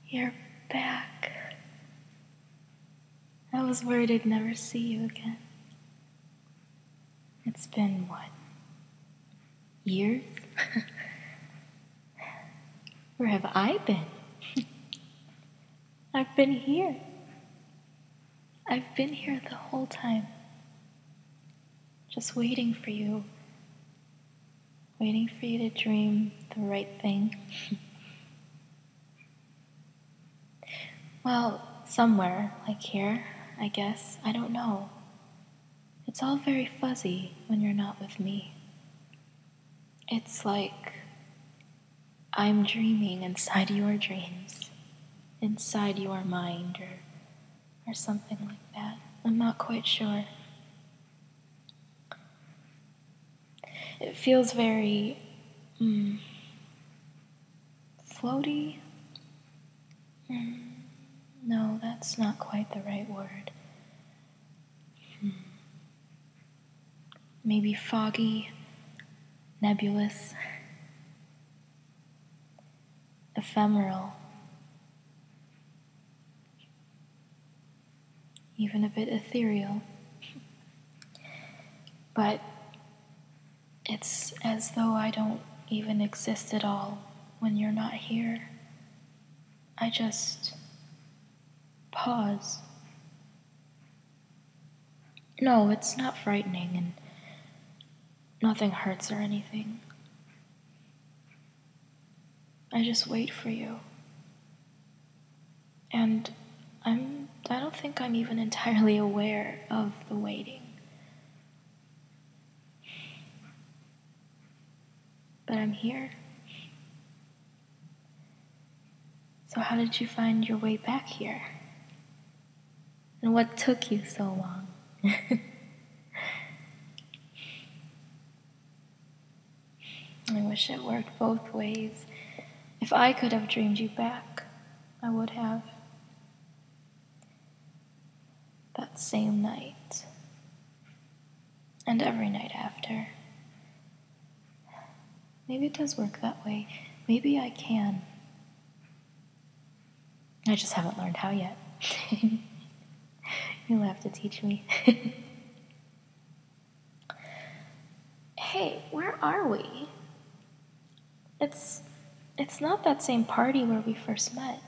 You're back. I was worried I'd never see you again. It's been, what, years? Where have I been? I've been here. I've been here the whole time. Just waiting for you. Waiting for you to dream the right thing. Well, somewhere, like here, I guess. I don't know. It's all very fuzzy when you're not with me. It's like I'm dreaming inside your dreams, inside your mind, or something like that. I'm not quite sure. It feels very floaty. No, that's not quite the right word. Maybe foggy, nebulous, ephemeral, even a bit ethereal. But it's as though I don't even exist at all when you're not here. I just pause. No, it's not frightening, and nothing hurts or anything. I just wait for you. And I don't think I'm even entirely aware of the waiting. But I'm here. So how did you find your way back here? And what took you so long? I wish it worked both ways. If I could have dreamed you back, I would have. That same night. And every night after. Maybe it does work that way. Maybe I can. I just haven't learned how yet. You'll have to teach me. Hey, where are we? It's not that same party where we first met.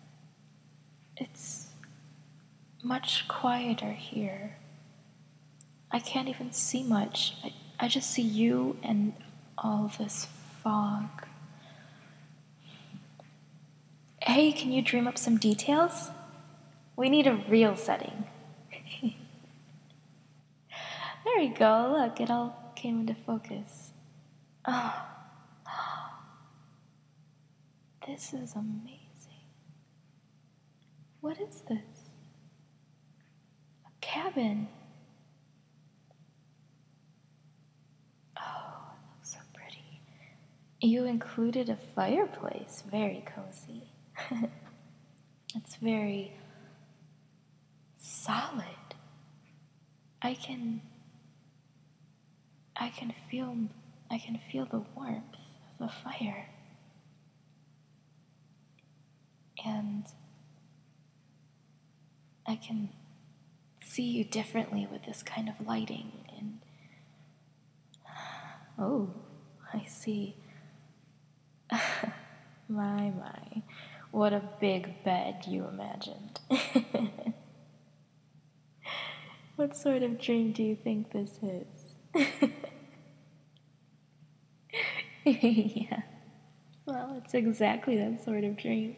It's much quieter here. I can't even see much. I just see you and all this fog. Hey, can you dream up some details? We need a real setting. There you go, look, it all came into focus. Oh, this is amazing. What is this? A cabin. Oh, it looks so pretty. You included a fireplace. Very cozy. It's very solid. I can feel the warmth of the fire. And I can see you differently with this kind of lighting. And oh, I see. My, what a big bed you imagined. What sort of dream do you think this is? Yeah. Well, it's exactly that sort of dream.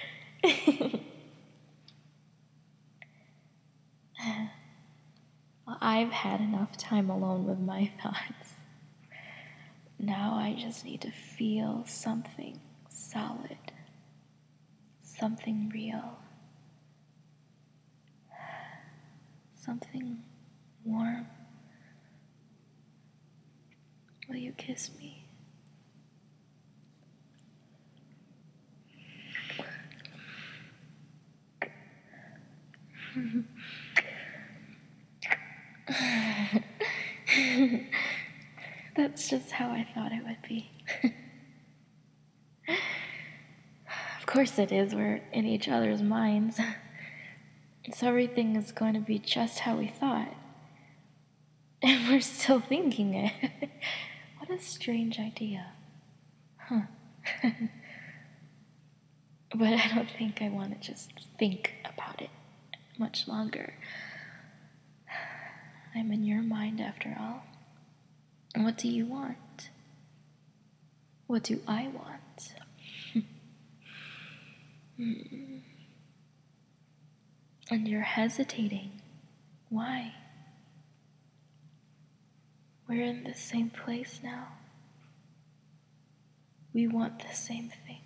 Well, I've had enough time alone with my thoughts. Now I just need to feel something solid, something real, something warm. Will you kiss me? That's just how I thought it would be. Of course it is. We're in each other's minds. So everything is going to be just how we thought. And we're still thinking it. What a strange idea. Huh. But I don't think I want to just think about it much longer. I'm in your mind after all. What do you want? What do I want? And you're hesitating. Why? We're in the same place now. We want the same thing.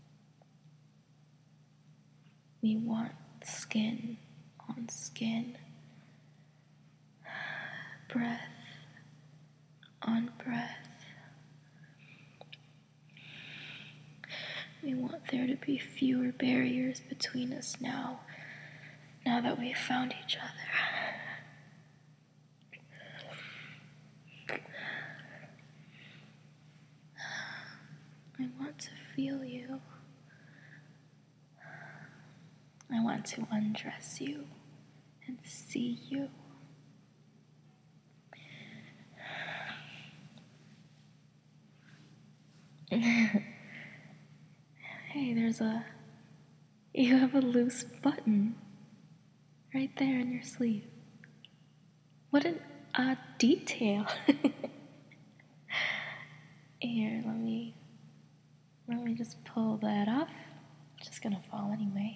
We want skin on skin, breath on breath. We want there to be fewer barriers between us now that we've found each other. I want to feel you. I want to undress you and see you. Hey, you have a loose button right there in your sleeve. What an odd detail. Here, let me just pull that off. It's just gonna fall anyway.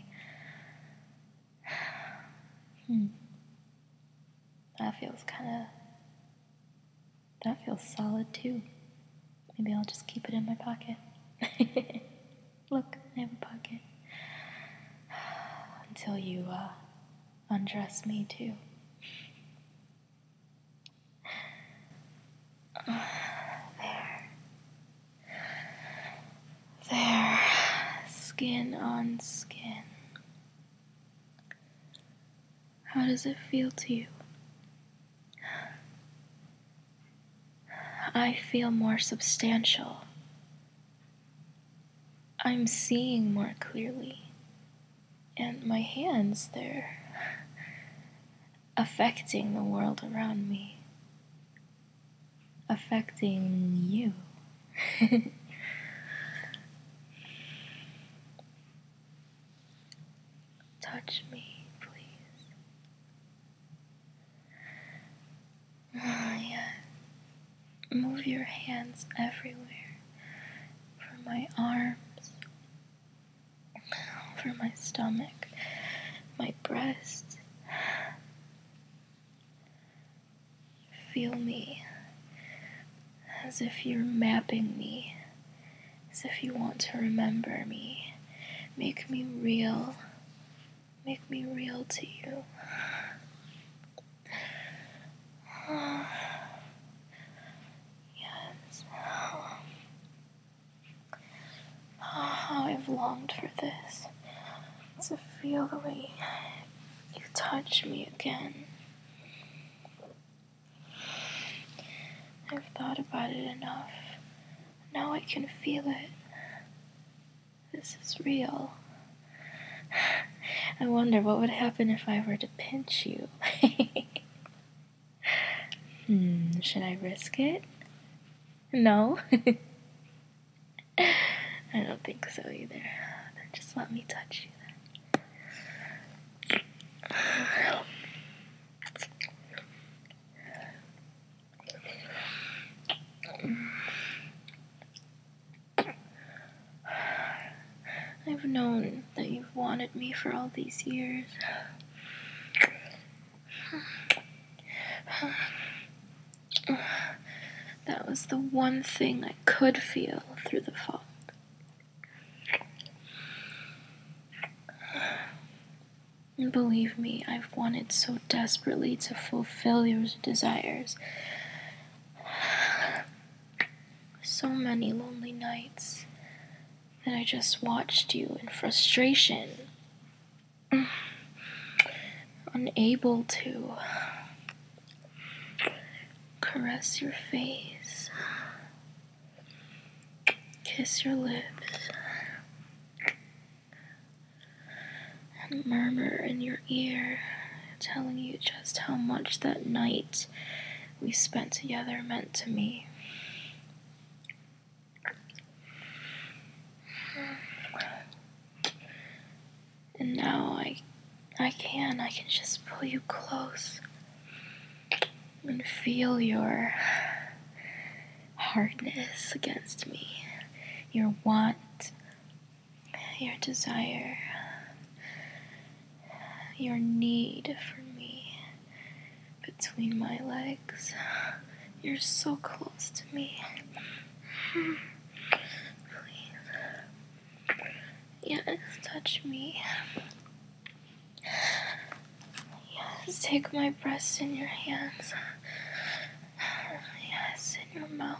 That feels solid too. Maybe I'll just keep it in my pocket. Look, I have a pocket. Until you undress me too. There. Skin on skin. How does it feel to you? I feel more substantial. I'm seeing more clearly. And my hands, they're affecting the world around me. Affecting you. Touch me, please. Yeah. Move your hands everywhere. From my arms, from my stomach, my breast. Feel me as if you're mapping me, as if you want to remember me. Make me real to you. Yes. How I've longed for this, to feel the way you touch me again. I've thought about it enough. Now I can feel it. This is real. I wonder what would happen if I were to pinch you. Should I risk it? No? I don't think so either. Then just let me touch you then. I've known that you've wanted me for all these years. That was the one thing I could feel through the fog. And believe me, I've wanted so desperately to fulfill your desires. So many lonely nights that I just watched you in frustration, unable to caress your face, kiss your lips, murmur in your ear, telling you just how much that night we spent together meant to me. And now I can just pull you close and feel your hardness against me, your want, your desire, your need for me between my legs. You're so close to me. Please. Yes, touch me. Yes, take my breast in your hands. Yes, in your mouth.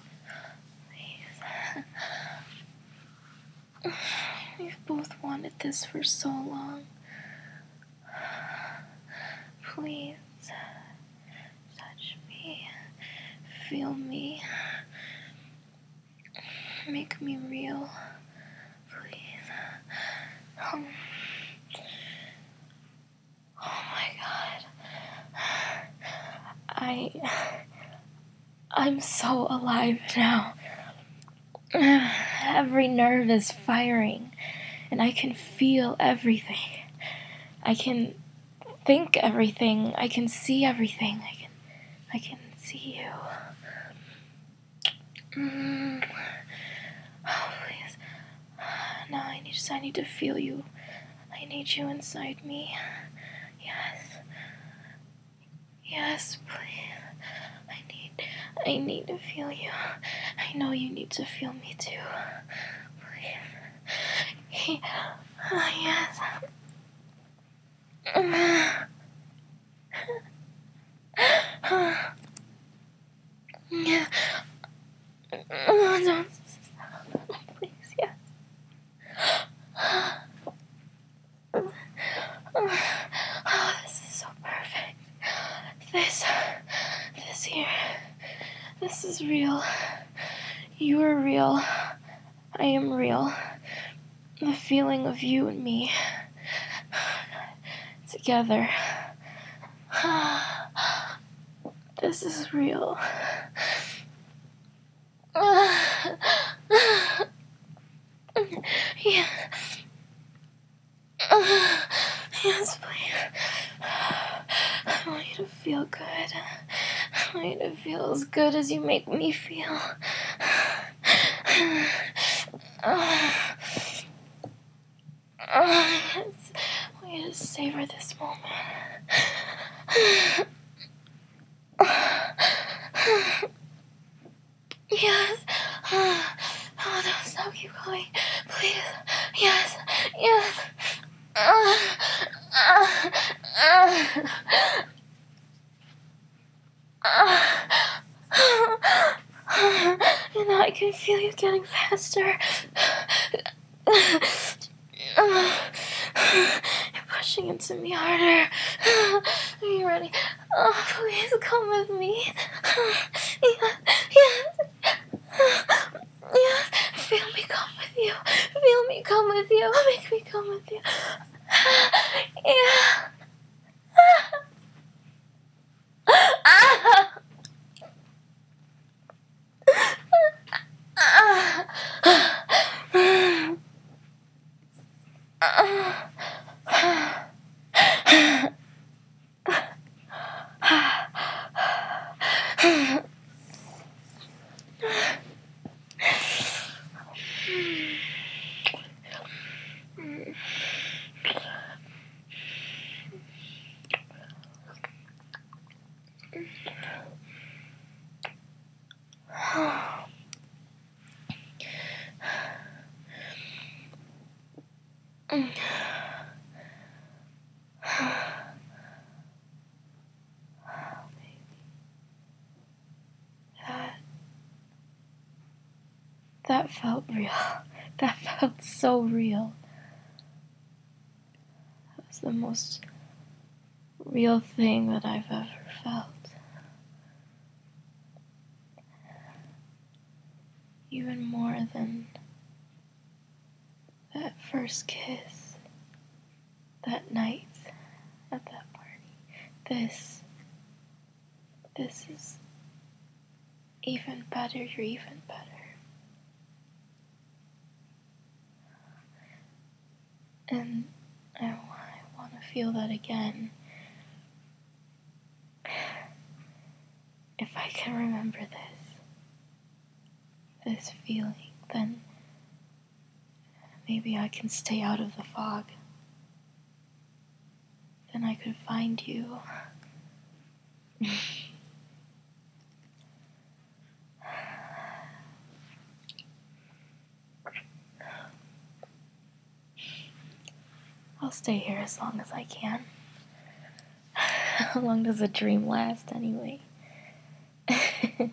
Please. We've both wanted this for so long. Please, touch me. Feel me. Make me real. Please. Oh my God. I'm so alive now. Every nerve is firing, and I can feel everything. I can think everything. I can see everything. I can see you. Oh, please. Now I need to feel you. I need you inside me. Yes. Yes, please. I need to feel you. I know you need to feel me too. Please. Yes. Yeah. Don't. Please, yes. Oh, this is so perfect. This here. This is real. You are real. I am real. The feeling of you and me together. This is real. Yeah. Yes, please. I want you to feel good. I want you to feel as good as you make me feel. Yes. I want you to savor this moment. Yes. Oh, don't stop. Keep going. Please. Yes. Yes. You know, I can feel you getting faster. You're pushing into me harder. Are you ready? Oh, please come with me. Yes, yes. Yes. Feel me come with you. Feel me come with you. Make me come with you. Yeah. That felt real. That felt so real. That was the most real thing that I've ever felt. Even more than that first kiss that night at that party. This is even better. You're even better. And I want to feel that again. If I can remember this feeling, then maybe I can stay out of the fog. Then I could find you. I'll stay here as long as I can. How long does a dream last anyway? It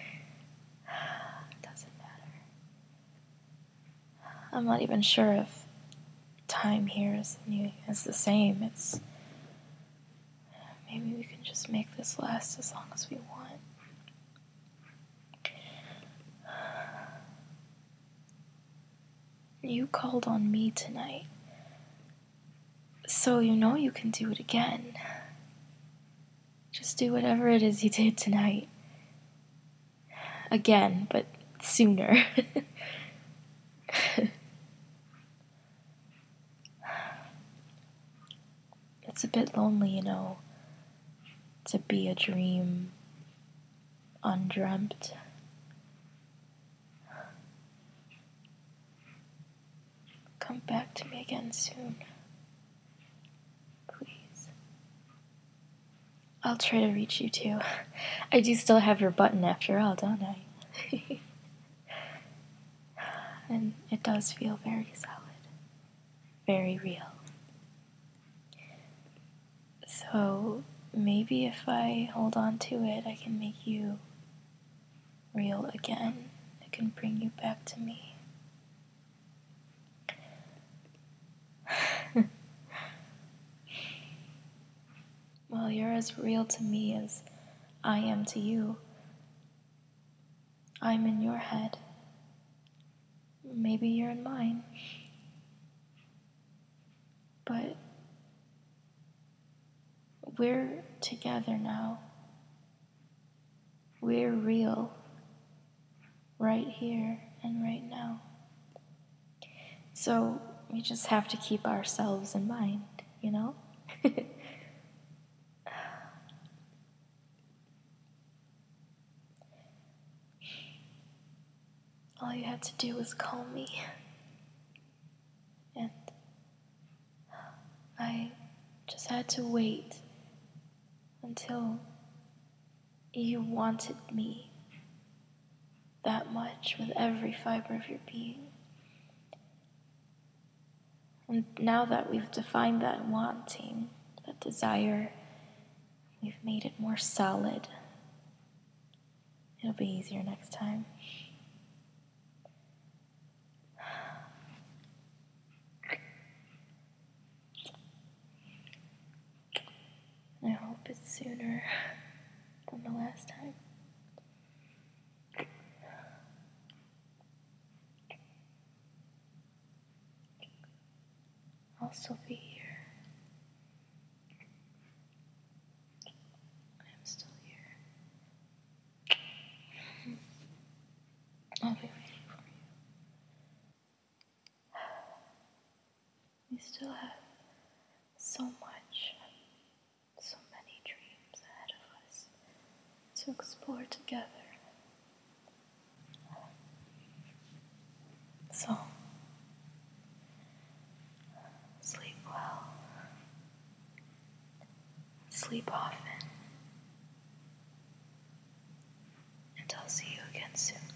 doesn't matter. I'm not even sure if time here is the same. It's maybe we can just make this last as long as we want. You called on me tonight, so you know you can do it again. Just do whatever it is you did tonight. Again, but sooner. It's a bit lonely, to be a dream undreamt. Come back to me again soon. Please. I'll try to reach you too. I do still have your button after all, don't I? And it does feel very solid. Very real. So maybe if I hold on to it, I can make you real again. I can bring you back to me. Well, you're as real to me as I am to you. I'm in your head. Maybe you're in mine. But we're together now. We're real. Right here and right now. So we just have to keep ourselves in mind, All you had to do was call me. And I just had to wait until you wanted me that much with every fiber of your being. And now that we've defined that wanting, that desire, we've made it more solid. It'll be easier next time. I hope it's sooner than the last time. I'll still be here. I'm still here. I'll be waiting for you. We still have so many dreams ahead of us to explore together. So, sleep well. Sleep often. And I'll see you again soon.